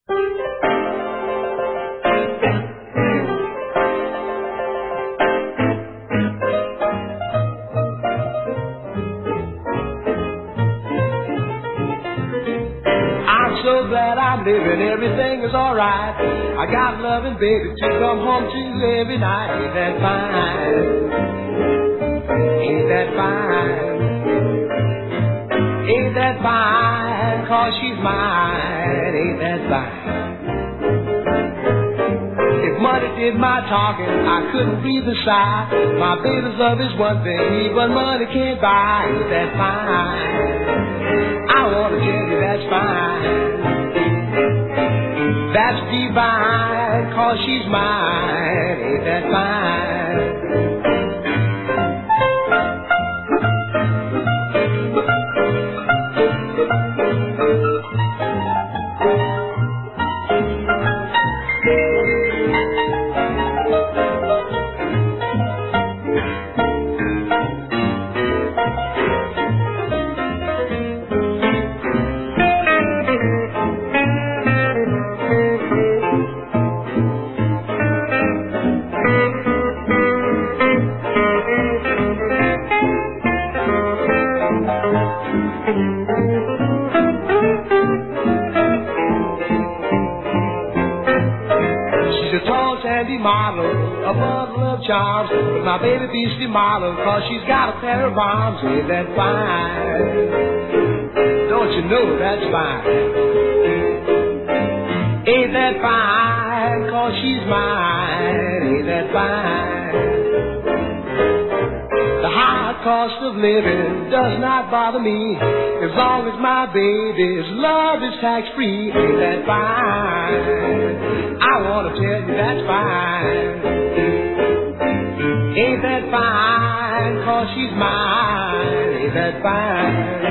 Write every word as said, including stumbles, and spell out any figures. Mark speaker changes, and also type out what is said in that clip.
Speaker 1: I'm so glad I'm living, everything is alright. I got loving baby to come home to every night. Ain't that fine? Ain't that fine? Ain't that fine? 'Cause she's mine. Ain't that fine? If money did my talking, I couldn't breathe a sigh. My baby's love is one thing, but money can't buy. Ain't that fine? I wanna tell you that's fine. That's divine, 'cause she's mine. Ain't that fine? She's a tall, sandy model, a bundle of charms, but my baby beastly model, 'cause she's got a pair of arms. Ain't that fine? Don't you know that's fine? Ain't that fine? 'Cause she's mine. Ain't that fine? The high cost of living does not bother me, as long as my baby's love is tax-free. Ain't that fine? I wanna tell you that's fine. Ain't that fine? 'Cause she's mine. Ain't that fine?